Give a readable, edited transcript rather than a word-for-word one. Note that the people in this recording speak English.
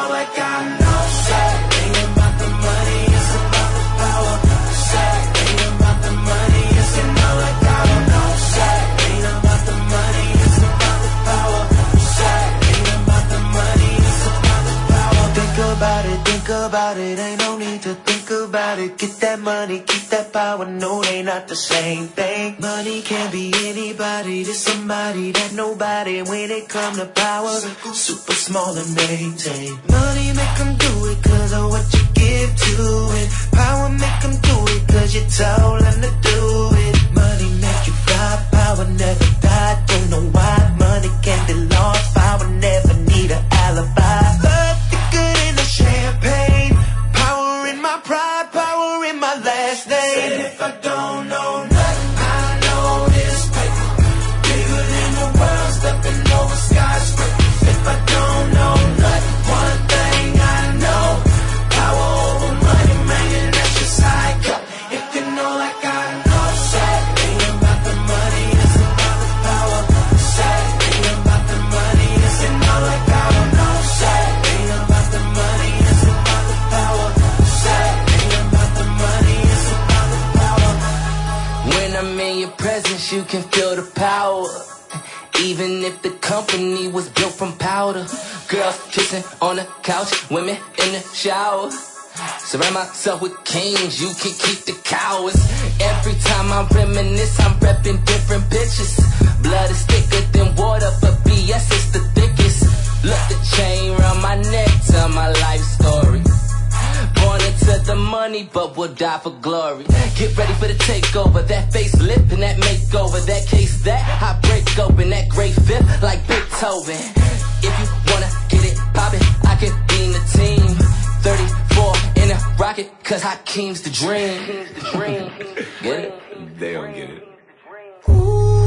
know like I know. Ain't about the money, it's about the power. Ain't about the money, it's a know like I don't know. Ain't about the money, it's about the power. Ain't about the money, it's about the power. Think about it, ain't no need to think about it. Get that money, keep that power, no, they not the same thing. Money can be anybody, to somebody that nobody. When it come to power, super small and maintain. Money make them do it cause of what you give to it. Power make them do it cause you told them to do it. Money make you fly, power never die. Don't know why, money can't be lost. Power never need an alibi. Love thicker than the champagne. Power in my pride, power in my last name. Said if I don't know nothing, I know this paper bigger than the world, stepping over skyscrapers. If I don't know nothing, one thing I know, power over money, man, and that's just how it go. If you know like I know, ain't about the money, it's about the power. Ain't about the money, it's a know like I don't know. Ain't about the money, it's about the power. Ain't about the money, it's about the power. When I'm in your presence, you can feel the power. Even if the company was built from powder. Girls kissing on the couch, women in the shower. Surround myself with kings, you can keep the cowards. Every time I reminisce, I'm repping different bitches. Blood is thicker than water, but BS is the thickest. Look, the chain round my neck, tell my life story. Born into the money, but will die for glory. Get ready for the takeover, that facelift and that makeover. That case that I break open, that great fifth like Beethoven. If you wanna get it poppin', I can be in the team. 34 in a rocket, cause Hakeem's the dream. Get it? They don't get it. Ooh.